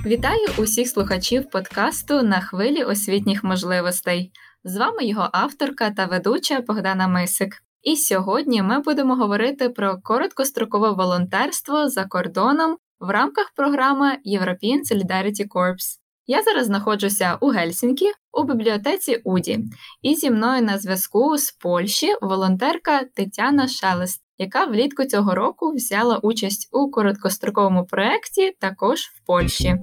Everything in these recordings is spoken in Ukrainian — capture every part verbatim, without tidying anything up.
Вітаю усіх слухачів подкасту «На хвилі освітніх можливостей». З вами його авторка та ведуча Богдана Мисик. І сьогодні ми будемо говорити про короткострокове волонтерство за кордоном в рамках програми European Solidarity Corps. Я зараз знаходжуся у Гельсінкі, у бібліотеці УДІ. І зі мною на зв'язку з Польщі волонтерка Тетяна Шелест, яка влітку цього року взяла участь у короткостроковому проєкті також в Польщі.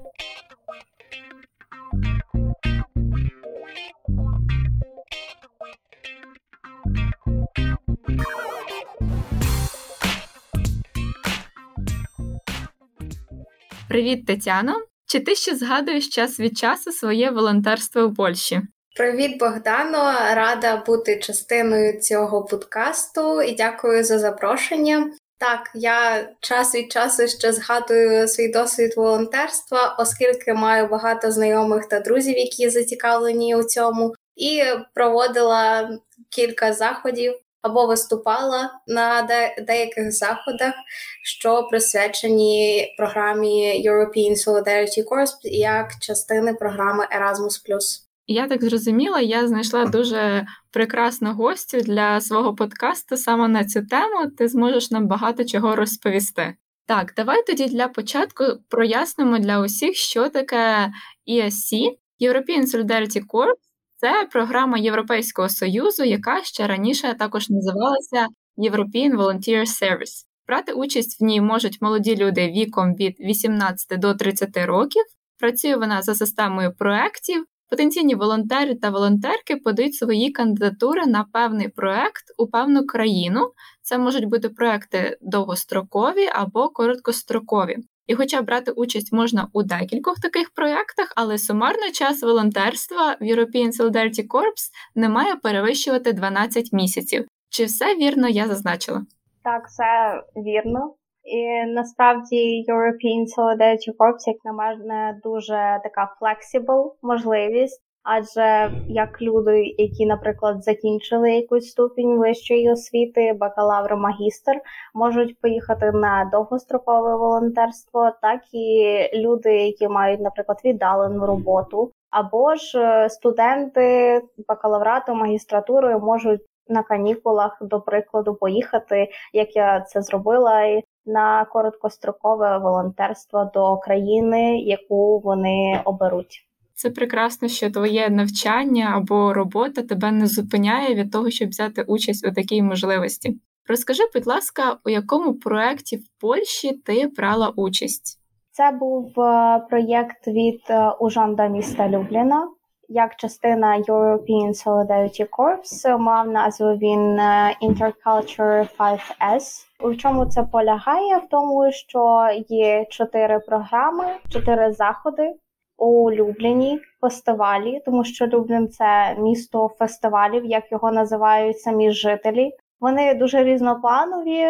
Привіт, Тетяно! Чи ти ще згадуєш час від часу своє волонтерство у Польщі? Привіт, Богдано! Рада бути частиною цього подкасту і дякую за запрошення. Так, я час від часу ще згадую свій досвід волонтерства, оскільки маю багато знайомих та друзів, які зацікавлені у цьому, і проводила кілька заходів або виступала на де- деяких заходах, що присвячені програмі European Solidarity Corps як частини програми Erasmus+. Я так зрозуміла, я знайшла дуже прекрасну гостю для свого подкасту саме на цю тему. Ти зможеш нам багато чого розповісти. Так, давай тоді для початку прояснимо для усіх, що таке і ес сі, European Solidarity Corps. Це програма Європейського Союзу, яка ще раніше також називалася European Volunteer Service. Брати участь в ній можуть молоді люди віком від вісімнадцяти до тридцяти років. Працює вона за системою проєктів. Потенційні волонтери та волонтерки подають свої кандидатури на певний проєкт у певну країну. Це можуть бути проєкти довгострокові або короткострокові. І хоча брати участь можна у декількох таких проєктах, але сумарно час волонтерства в European Solidarity Corps не має перевищувати дванадцять місяців. Чи все вірно я зазначила? Так, все вірно. І насправді European Solidarity Corps, як на мене, дуже така flexible можливість, адже як люди, які, наприклад, закінчили якусь ступінь вищої освіти, бакалавр, магістр, можуть поїхати на довгострокове волонтерство, так і люди, які мають, наприклад, віддалену роботу, або ж студенти бакалаврату, магістратури можуть на канікулах, до прикладу, поїхати, як я це зробила, на короткострокове волонтерство до країни, яку вони оберуть. Це прекрасно, що твоє навчання або робота тебе не зупиняє від того, щоб взяти участь у такій можливості. Розкажи, будь ласка, у якому проєкті в Польщі ти брала участь? Це був проєкт від Ужонда міста Любліна. Як частина European Solidarity Corps, мав назву він Interculture п'ять ес. У чому це полягає? В тому, що є чотири програми, чотири заходи у Любліні, фестивалі, тому що Люблін – це місто фестивалів, як його називають самі жителі. Вони дуже різнопланові,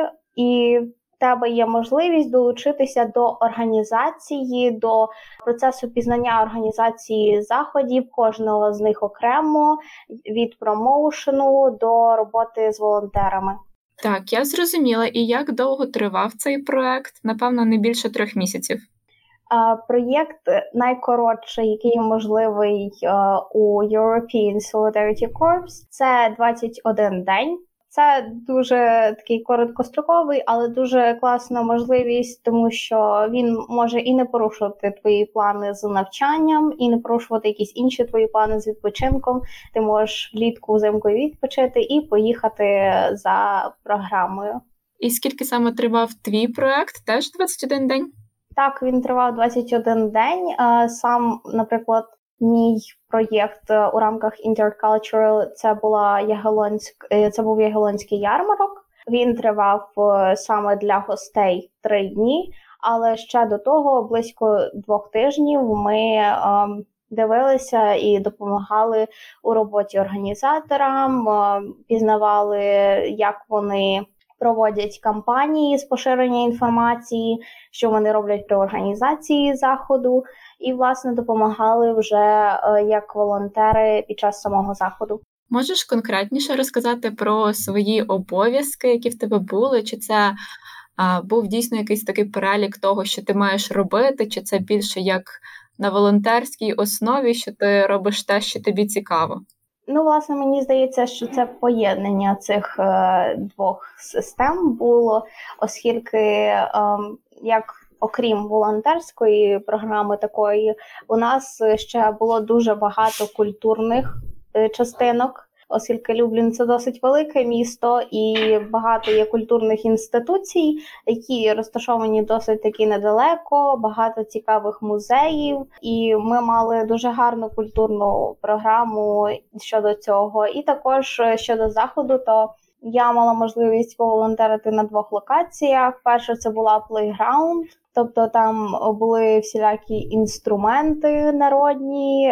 і в тебе є можливість долучитися до організації, до процесу пізнання організації заходів, кожного з них окремо, від промоушену до роботи з волонтерами. Так, я зрозуміла. І як довго тривав цей проект? Напевно, не більше трьох місяців. А, проєкт найкоротший, який можливий а, у European Solidarity Corps, це двадцять один день. Це дуже такий короткостроковий, але дуже класна можливість, тому що він може і не порушувати твої плани з навчанням, і не порушувати якісь інші твої плани з відпочинком. Ти можеш влітку, взимку відпочити і поїхати за програмою. І скільки саме тривав твій проект? Теж двадцять один день? Так, він тривав двадцять один день. Сам, наприклад, мій проєкт у рамках Intercultural – це була Ягелонськ, це був Ягелонський ярмарок. Він тривав саме для гостей три дні, але ще до того, близько двох тижнів, ми ем, дивилися і допомагали у роботі організаторам, ем, пізнавали, як вони проводять кампанії з поширення інформації, що вони роблять при організації заходу, і, власне, допомагали вже як волонтери під час самого заходу. Можеш конкретніше розказати про свої обов'язки, які в тебе були? Чи це А був дійсно якийсь такий перелік того, що ти маєш робити, чи це більше як на волонтерській основі, що ти робиш те, що тобі цікаво? Ну, власне, мені здається, що це поєднання цих е, двох систем було, оскільки е, як окрім волонтерської програми такої, у нас ще було дуже багато культурних е, частинок, оскільки Люблін – це досить велике місто і багато є культурних інституцій, які розташовані досить таки недалеко, багато цікавих музеїв, і ми мали дуже гарну культурну програму щодо цього. І також щодо заходу, то я мала можливість поволонтерити на двох локаціях. Перша – це була Playground, тобто там були всілякі інструменти народні,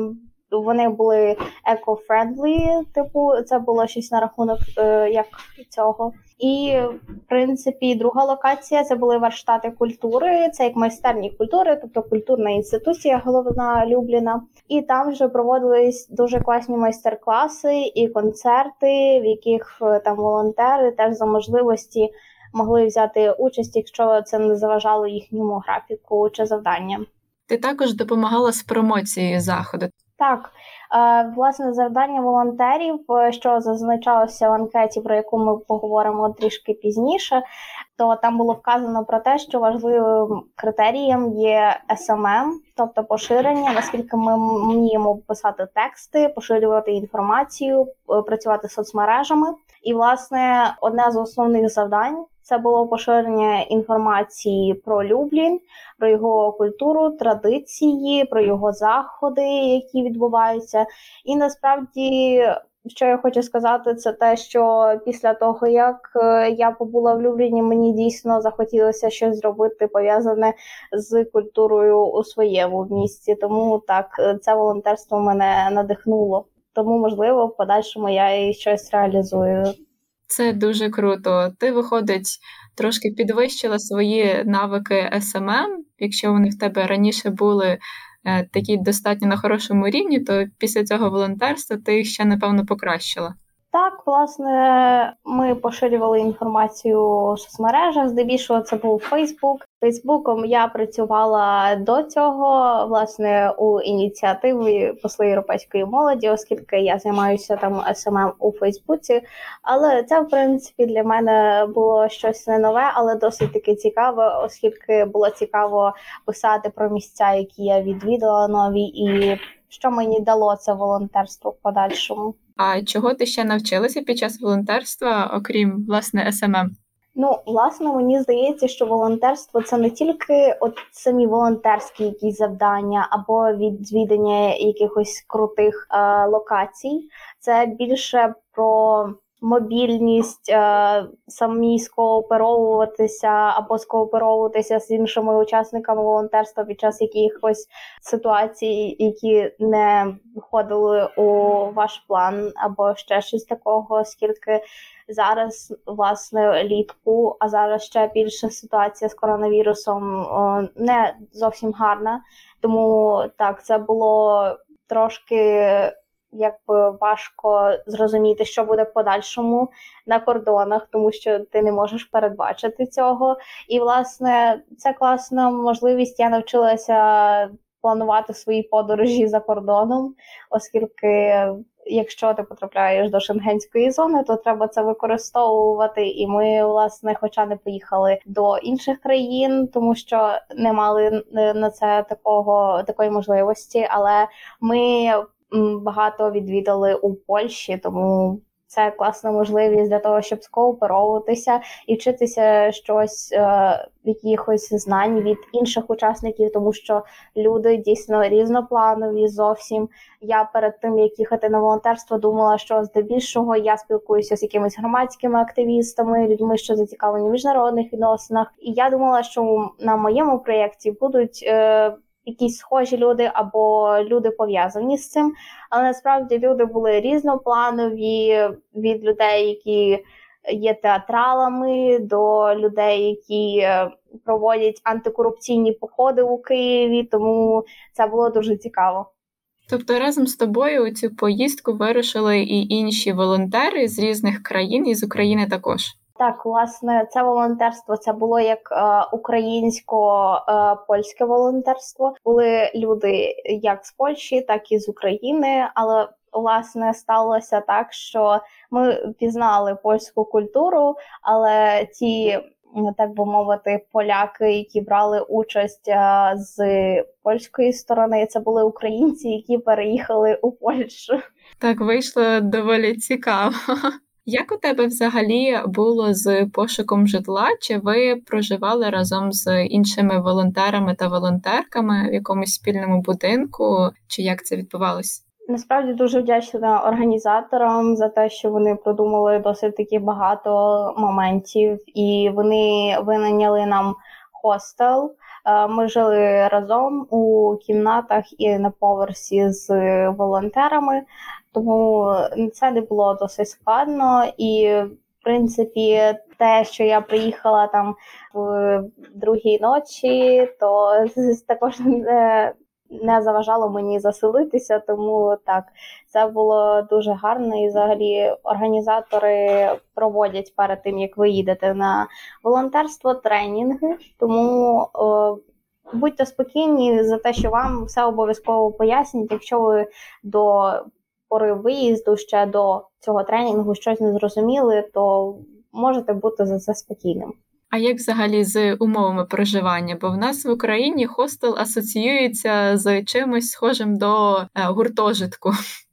вони були еко-френдлі, типу, це було щось на рахунок е, як цього. І, в принципі, друга локація – це були верштати культури, це як майстерні культури, тобто культурна інституція головна Любліна. І там вже проводились дуже класні майстер-класи і концерти, в яких там волонтери теж за можливості могли взяти участь, якщо це не заважало їхньому графіку чи завданням. Ти також допомагала з промоцією заходу. Так, власне, завдання волонтерів, що зазначалося в анкеті, про яку ми поговоримо трішки пізніше, то там було вказано про те, що важливим критерієм є ес ем ем, тобто поширення, наскільки ми вміємо писати тексти, поширювати інформацію, працювати з соцмережами. І, власне, одне з основних завдань – це було поширення інформації про Люблін, про його культуру, традиції, про його заходи, які відбуваються. І насправді, що я хочу сказати, це те, що після того, як я побула в Любліні, мені дійсно захотілося щось зробити пов'язане з культурою у своєму місті. Тому так, це волонтерство мене надихнуло. Тому, можливо, в подальшому я і щось реалізую. Це дуже круто. Ти, виходить, трошки підвищила свої навики ес ем ем. Якщо вони в тебе раніше були е, такі достатньо на хорошому рівні, то після цього волонтерства ти їх ще, напевно, покращила. Так, власне, ми поширювали інформацію в соцмережах, здебільшого це був Фейсбук. Фейсбуком я працювала до цього, власне, у ініціативі «Посли європейської молоді», оскільки я займаюся там ес ем ем у Фейсбуці. Але це, в принципі, для мене було щось не нове, але досить таки цікаве, оскільки було цікаво писати про місця, які я відвідала нові, і що мені дало це волонтерство в подальшому. А чого ти ще навчилася під час волонтерства, окрім, власне, ес ем ем? Ну, власне, мені здається, що волонтерство – це не тільки от самі волонтерські якісь завдання або відвідання якихось крутих е, локацій. Це більше про мобільність, е, самі скооперовуватися або скооперовуватися з іншими учасниками волонтерства під час якихось ситуацій, які не входили у ваш план, або ще щось такого, оскільки зараз, власне, літку, а зараз ще більше ситуація з коронавірусом о, не зовсім гарна. Тому так, це було трошки якби важко зрозуміти, що буде в подальшому на кордонах, тому що ти не можеш передбачити цього. І, власне, це класна можливість. Я навчилася планувати свої подорожі за кордоном, оскільки якщо ти потрапляєш до шенгенської зони, то треба це використовувати. І ми, власне, хоча не поїхали до інших країн, тому що не мали на це такого такої можливості, але ми багато відвідали у Польщі, тому це класна можливість для того, щоб скооперовуватися і вчитися щось, е, якихось знань від інших учасників, тому що люди дійсно різнопланові зовсім. Я перед тим, як їхати на волонтерство, думала, що здебільшого я спілкуюся з якимись громадськими активістами, людьми, що зацікавлені в міжнародних відносинах. І я думала, що на моєму проєкті будуть е, якісь схожі люди або люди пов'язані з цим, але насправді люди були різнопланові, від людей, які є театралами, до людей, які проводять антикорупційні походи у Києві, тому це було дуже цікаво. Тобто разом з тобою у цю поїздку вирушили і інші волонтери з різних країн, і з України також? Так, власне, це волонтерство, це було як е, українсько-польське волонтерство. Були люди як з Польщі, так і з України, але, власне, сталося так, що ми пізнали польську культуру, але ті, так би мовити, поляки, які брали участь е, з польської сторони, це були українці, які переїхали у Польщу. Так, вийшло доволі цікаво. Як у тебе взагалі було з пошуком житла? Чи ви проживали разом з іншими волонтерами та волонтерками в якомусь спільному будинку? Чи як це відбувалося? Насправді дуже вдячна організаторам за те, що вони продумали досить таки багато моментів, і вони винайняли нам хостел. Ми жили разом у кімнатах і на поверсі з волонтерами, тому це не було досить складно. І, в принципі, те, що я приїхала там в другій ночі, то також не, не заважало мені заселитися, тому так, це було дуже гарно. І взагалі організатори проводять перед тим, як ви їдете на волонтерство, тренінги, тому о, будьте спокійні за те, що вам все обов'язково пояснять, якщо ви до пори виїзду ще до цього тренінгу щось не зрозуміли, то можете бути за це спокійним. А як взагалі з умовами проживання? Бо в нас в Україні хостел асоціюється з чимось схожим до е, гуртожитку.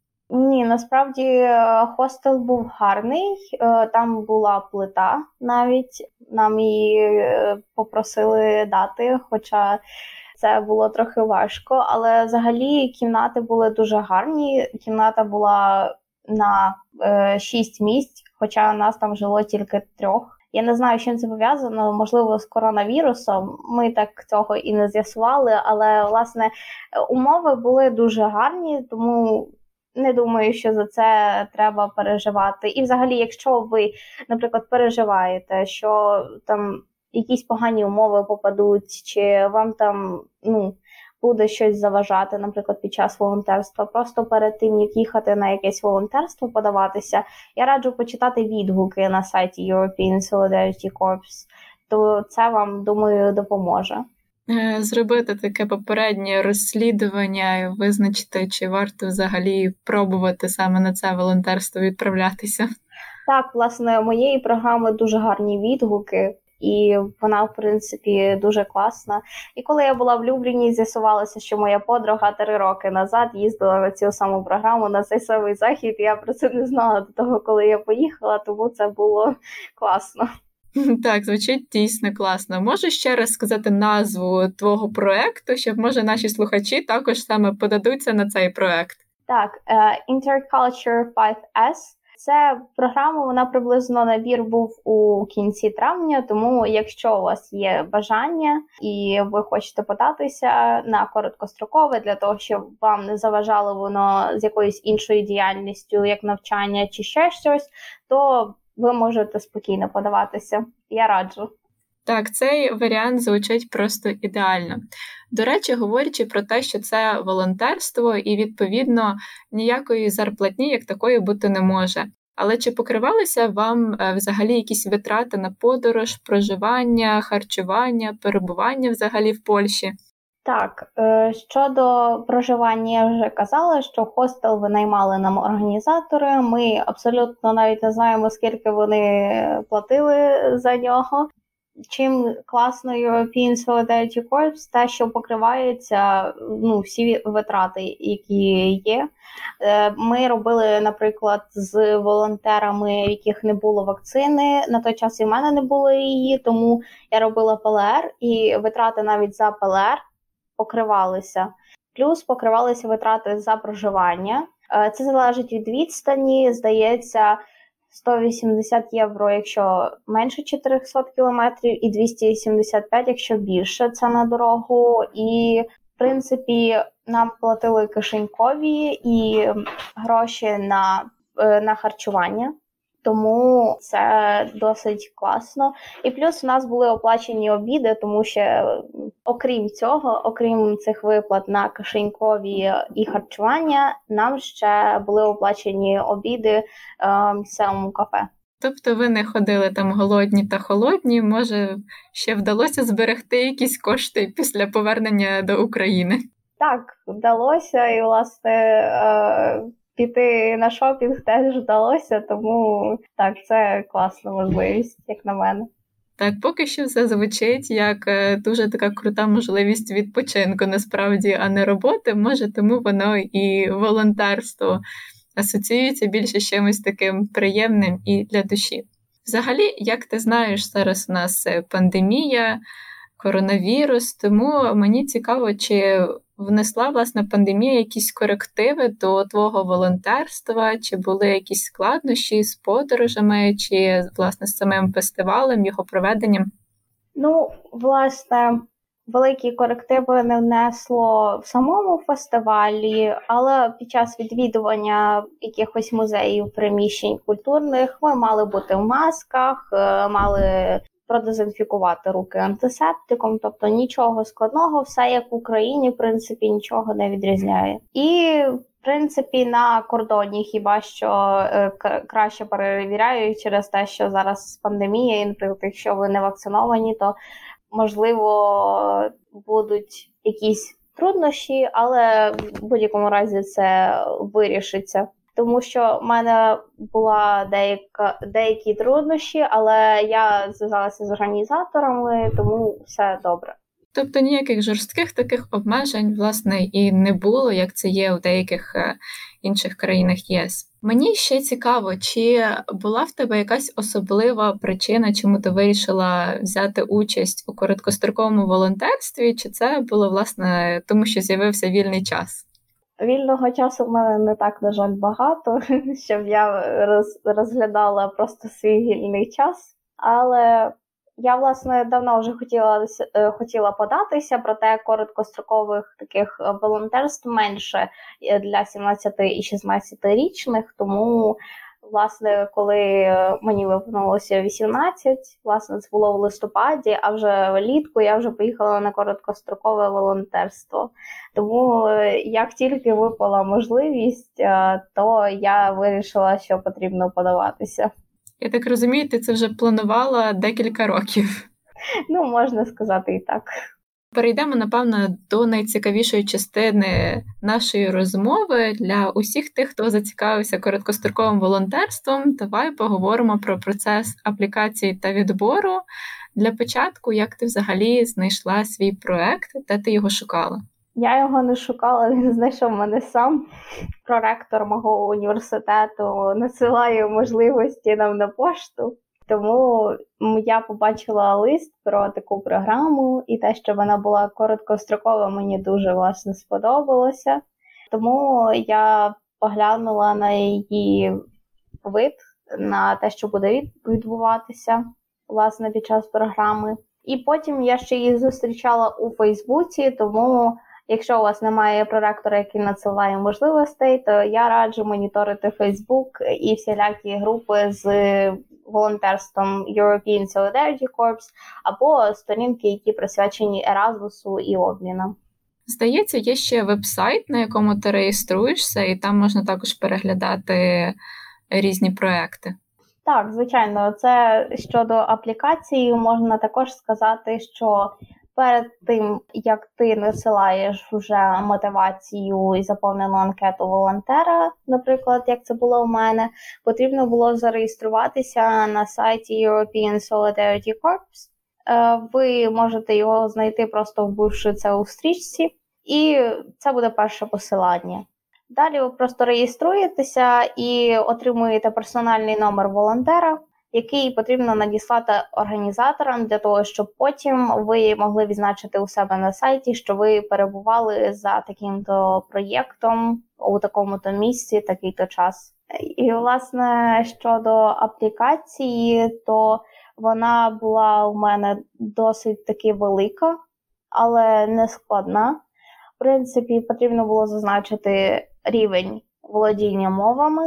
Ні, насправді хостел був гарний, там була плита навіть, нам її попросили дати, хоча це було трохи важко, але взагалі кімнати були дуже гарні, кімната була на е, шість місць, хоча нас там жило тільки трьох. Я не знаю, з чим це пов'язано, можливо, з коронавірусом, ми так цього і не з'ясували, але, власне, умови були дуже гарні, тому не думаю, що за це треба переживати. І взагалі, якщо ви, наприклад, переживаєте, що там якісь погані умови попадуть, чи вам там, ну, буде щось заважати, наприклад, під час волонтерства, просто перед тим, як їхати на якесь волонтерство, подаватися, я раджу почитати відгуки на сайті European Solidarity Corps, то це вам, думаю, допоможе. Зробити таке попереднє розслідування і визначити, чи варто взагалі пробувати саме на це волонтерство відправлятися. Так, власне, у моєї програми дуже гарні відгуки, і вона, в принципі, дуже класна. І коли я була в Любліні, з'ясувалося, що моя подруга три роки назад їздила на цю саму програму, на цей самий захід, і я про це не знала до того, коли я поїхала, тому це було класно. Так, звучить дійсно класно. Можеш ще раз сказати назву твого проекту, щоб, може, наші слухачі також саме подадуться на цей проект? Так, uh, Interculture п'ять ес. Це програма, вона приблизно набір був у кінці травня, тому якщо у вас є бажання і ви хочете податися на короткострокове, для того, щоб вам не заважало воно з якоюсь іншою діяльністю, як навчання чи ще щось, то ви можете спокійно подаватися. Я раджу. Так, цей варіант звучить просто ідеально. До речі, говорячи про те, що це волонтерство і, відповідно, ніякої зарплатні як такої бути не може. Але чи покривалися вам взагалі якісь витрати на подорож, проживання, харчування, перебування взагалі в Польщі? Так, щодо проживання, я вже казала, що хостел винаймали нам організатори. Ми абсолютно навіть не знаємо, скільки вони платили за нього. Чим класно European Solidarity Corps, те, що покриваються, ну, всі витрати, які є. Ми робили, наприклад, з волонтерами, в яких не було вакцини. На той час і в мене не було її, тому я робила пе ел ер, і витрати навіть за пе ел ер покривалися. Плюс покривалися витрати за проживання. Це залежить від відстані, здається, сто вісімдесят євро, якщо менше чотириста кілометрів, і двісті сімдесят п'ять, якщо більше, це на дорогу. І, в принципі, нам платили кишенькові і гроші на, на харчування. Тому це досить класно. І плюс у нас були оплачені обіди, тому що окрім цього, окрім цих виплат на кишенькові і харчування, нам ще були оплачені обіди в місцевому кафе. Тобто ви не ходили там голодні та холодні, може, ще вдалося зберегти якісь кошти після повернення до України? Так, вдалося, і, власне, е- піти на шопінг теж вдалося, тому так, це класна можливість, як на мене. Так, поки що все звучить як дуже така крута можливість відпочинку, насправді, а не роботи. Може, тому воно і волонтерство асоціюється більше з чимось таким приємним і для душі. Взагалі, як ти знаєш, зараз у нас пандемія, коронавірус, тому мені цікаво, чи внесла, власне, пандемія якісь корективи до твого волонтерства, чи були якісь складнощі з подорожами, чи, власне, з самим фестивалем, його проведенням? Ну, власне, великі корективи не внесло в самому фестивалі, але під час відвідування якихось музеїв, приміщень культурних ми мали бути в масках, мали продезінфікувати руки антисептиком, тобто нічого складного, все як в Україні, в принципі, нічого не відрізняє. І, в принципі, на кордоні хіба що е, краще перевіряють через те, що зараз пандемія, і, наприклад, якщо ви не вакциновані, то, можливо, будуть якісь труднощі, але в будь-якому разі це вирішиться. Тому що в мене була деяка, деякі труднощі, але я зв'язалася з організаторами, тому все добре. Тобто ніяких жорстких таких обмежень, власне, і не було, як це є у деяких інших країнах ЄС. Мені ще цікаво, чи була в тебе якась особлива причина, чому ти вирішила взяти участь у короткостроковому волонтерстві, чи це було, власне, тому що з'явився вільний час? Вільного часу в мене не так, на жаль, багато, щоб я роз, розглядала просто свій вільний час. Але я, власне, давно вже хотіла, хотіла податися, проте короткострокових таких волонтерств менше для сімнадцяти- і шістнадцятирічних, тому, власне, коли мені виповнилося вісімнадцять, власне, це було в листопаді, а вже влітку я вже поїхала на короткострокове волонтерство. Тому як тільки випала можливість, то я вирішила, що потрібно подаватися. Я так розумію, ти це вже планувала декілька років. Ну, можна сказати і так. Перейдемо, напевно, до найцікавішої частини нашої розмови. Для усіх тих, хто зацікавився короткостроковим волонтерством, давай поговоримо про процес аплікації та відбору. Для початку, як ти взагалі знайшла свій проект, де ти його шукала? Я його не шукала, він знайшов мене сам. Проректор мого університету надсилає можливості нам на пошту. Тому я побачила лист про таку програму, і те, що вона була короткострокова, мені дуже, власне, сподобалося. Тому я поглянула на її вид, на те, що буде відбуватися, власне, під час програми. І потім я ще її зустрічала у Фейсбуці, тому якщо у вас немає проректора, який надсилає можливостей, то я раджу моніторити Фейсбук і всілякі групи з волонтерством European Solidarity Corps або сторінки, які присвячені Еразмусу і обмінам. Здається, є ще веб-сайт, на якому ти реєструєшся, і там можна також переглядати різні проекти. Так, звичайно. Це щодо аплікації можна також сказати, що перед тим, як ти насилаєш вже мотивацію і заповнену анкету волонтера, наприклад, як це було у мене, потрібно було зареєструватися на сайті European Solidarity Corps. Ви можете його знайти, просто вбивши це у стрічці, і це буде перше посилання. Далі ви просто реєструєтеся і отримуєте персональний номер волонтера, який потрібно надіслати організаторам для того, щоб потім ви могли відзначити у себе на сайті, що ви перебували за таким-то проєктом у такому-то місці, такий-то час. І, власне, щодо аплікації, то вона була у мене досить таки велика, але не складна. В принципі, потрібно було зазначити рівень володіння мовами,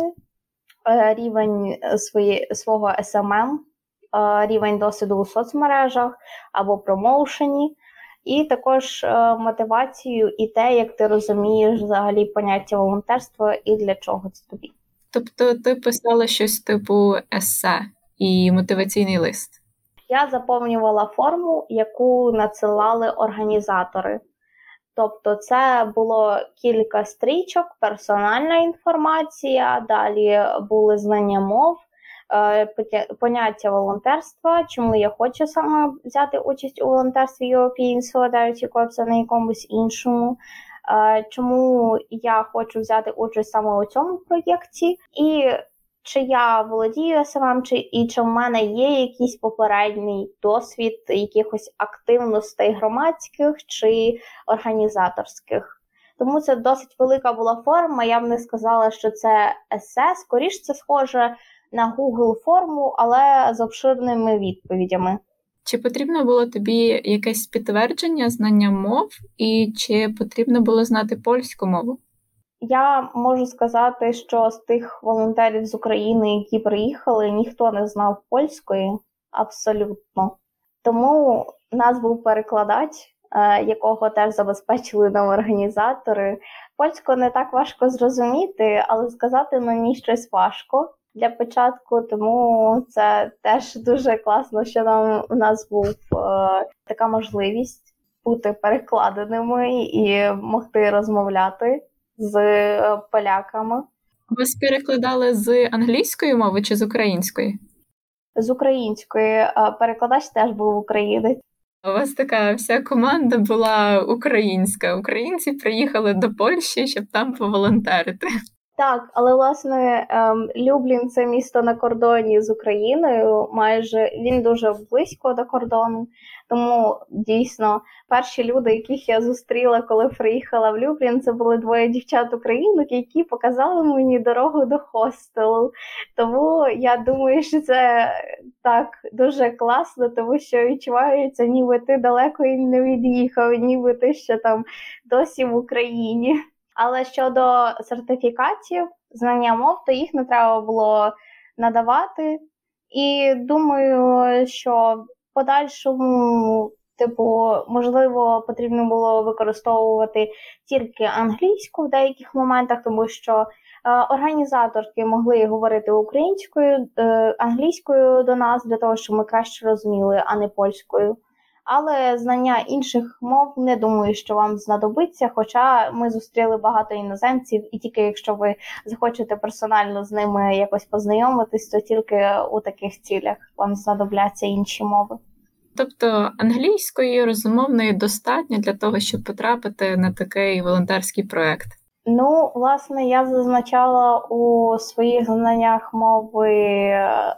рівень свої, свого ес ем ем, рівень досвіду у соцмережах або промоушені, і також мотивацію і те, як ти розумієш взагалі поняття волонтерства і для чого це тобі. Тобто ти писала щось типу есе і мотиваційний лист? Я заповнювала форму, яку надсилали організатори. Тобто це було кілька стрічок, персональна інформація, далі були знання мов, поняття волонтерства, чому я хочу саме взяти участь у волонтерстві European Solidarity Corps, а не якомусь іншому, чому я хочу взяти участь саме у цьому проєкті, і чи я володію ес ем ем, чи, і чи в мене є якийсь попередній досвід якихось активностей громадських чи організаторських. Тому це досить велика була форма, я б не сказала, що це есе, скоріш це схоже на Google форму, але з обширними відповідями. Чи потрібно було тобі якесь підтвердження знання мов, і чи потрібно було знати польську мову? Я можу сказати, що з тих волонтерів з України, які приїхали, ніхто не знав польської, абсолютно. Тому у нас був перекладач, якого теж забезпечили нам організатори. Польську не так важко зрозуміти, але сказати на ній щось важко для початку, тому це теж дуже класно, що нам у нас був е, така можливість бути перекладеними і могти розмовляти з е, поляками. Вас перекладали з англійської мови чи з української? З української. Е, перекладач теж був українець. У вас така вся команда була українська. Українці приїхали до Польщі, щоб там поволонтерити. Так, але, власне, Люблін – це місто на кордоні з Україною, майже він дуже близько до кордону, тому, дійсно, перші люди, яких я зустріла, коли приїхала в Люблін, це були двоє дівчат-українок, які показали мені дорогу до хостелу. Тому я думаю, що це так дуже класно, тому що відчувається, ніби ти далеко і не від'їхав, ніби ти ще там досі в Україні. Але щодо сертифікатів, знання мов, то їх не треба було надавати. І думаю, що в подальшому, типу, можливо, потрібно було використовувати тільки англійську в деяких моментах, тому що е, організаторки могли говорити українською, е, англійською до нас, для того, щоб ми краще розуміли, а не польською. Але знання інших мов не думаю, що вам знадобиться, хоча ми зустріли багато іноземців, і тільки якщо ви захочете персонально з ними якось познайомитись, то тільки у таких цілях вам знадобляться інші мови. Тобто англійської розумовної достатньо для того, щоб потрапити на такий волонтерський проєкт? Ну, власне, я зазначала у своїх знаннях мови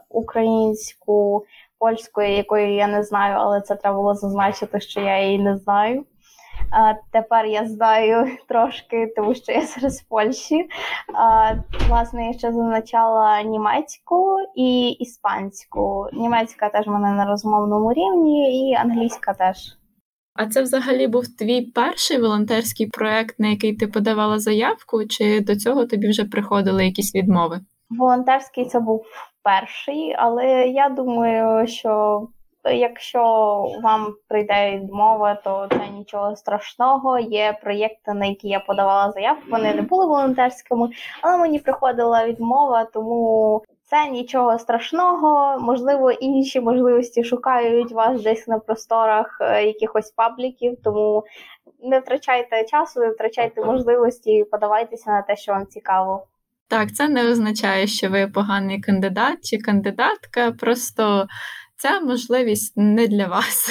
українську, польської, якої я не знаю, але це треба було зазначити, що я її не знаю. А тепер я знаю трошки, тому що я зараз в Польщі. А, власне, я ще зазначала німецьку і іспанську. Німецька теж в мене на розмовному рівні, і англійська теж. А це взагалі був твій перший волонтерський проєкт, на який ти подавала заявку, чи до цього тобі вже приходили якісь відмови? Волонтерський це був перший, але я думаю, що якщо вам прийде відмова, то це нічого страшного. Є проєкти, на які я подавала заявку, вони не були волонтерськими, але мені приходила відмова, тому це нічого страшного. Можливо, інші можливості шукають вас десь на просторах якихось пабліків, тому не втрачайте часу, не втрачайте можливості, подавайтеся на те, що вам цікаво. Так, це не означає, що ви поганий кандидат чи кандидатка, просто ця можливість не для вас.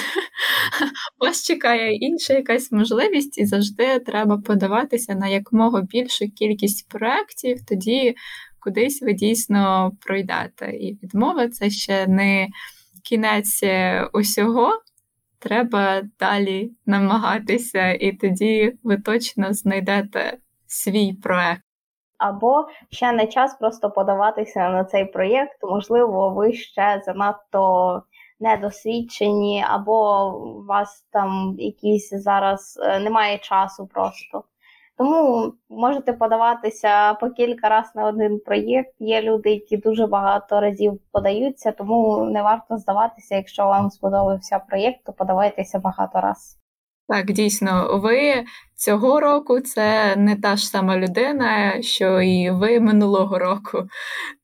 Вас чекає інша якась можливість, і завжди треба подаватися на якомога більшу кількість проєктів, тоді кудись ви дійсно пройдете. І відмова – це ще не кінець усього, треба далі намагатися, і тоді ви точно знайдете свій проєкт. Або ще не час просто подаватися на цей проєкт, можливо, ви ще занадто недосвідчені, або у вас там якийсь зараз немає часу просто. Тому можете подаватися по кілька разів на один проєкт. Є люди, які дуже багато разів подаються, тому не варто здаватися, якщо вам сподобався проєкт, то подавайтеся багато разів. Так, дійсно, ви цього року – це не та ж сама людина, що і ви минулого року.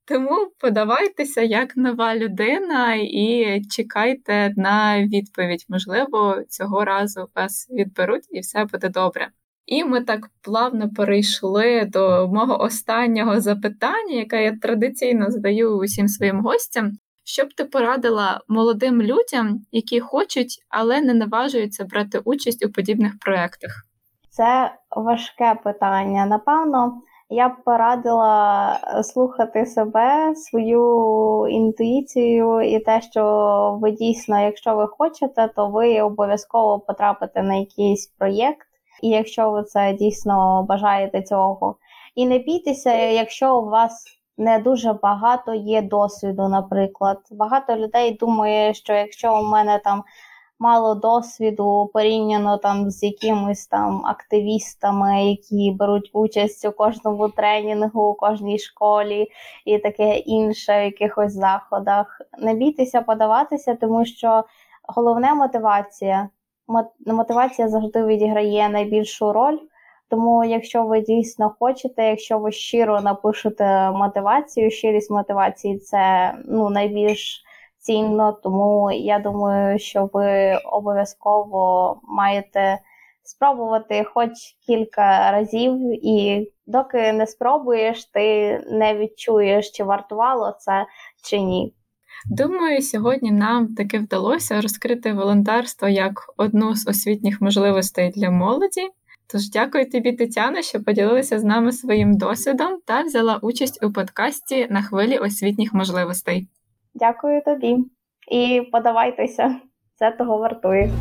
Тому подавайтеся як нова людина і чекайте на відповідь. Можливо, цього разу вас відберуть і все буде добре. І ми так плавно перейшли до мого останнього запитання, яке я традиційно задаю усім своїм гостям. Що б ти порадила молодим людям, які хочуть, але не наважуються брати участь у подібних проєктах? Це важке питання. Напевно, я б порадила слухати себе, свою інтуїцію і те, що ви дійсно, якщо ви хочете, то ви обов'язково потрапите на якийсь проєкт, і якщо ви це дійсно бажаєте цього. І не бійтеся, якщо у вас не дуже багато є досвіду, наприклад. Багато людей думає, що якщо у мене там мало досвіду порівняно там з якимись там активістами, які беруть участь у кожному тренінгу, у кожній школі і таке інше в якихось заходах. Не бійтеся подаватися, тому що головне мотивація. Мотивація завжди відіграє найбільшу роль. Тому якщо ви дійсно хочете, якщо ви щиро напишете мотивацію, щирість мотивації – це ну, найбільш цінно, тому я думаю, що ви обов'язково маєте спробувати хоч кілька разів, і доки не спробуєш, ти не відчуєш, чи вартувало це, чи ні. Думаю, сьогодні нам таки вдалося розкрити волонтерство як одну з освітніх можливостей для молоді. Тож дякую тобі, Тетяно, що поділилася з нами своїм досвідом та взяла участь у подкасті «На хвилі освітніх можливостей». Дякую тобі. І подавайтеся, це того вартує.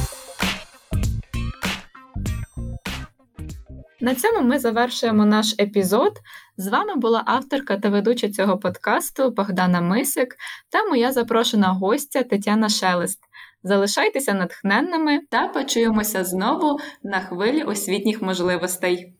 На цьому ми завершуємо наш епізод. З вами була авторка та ведуча цього подкасту Богдана Мисик та моя запрошена гостя Тетяна Шелест. Залишайтеся натхненними та почуємося знову на хвилі освітніх можливостей.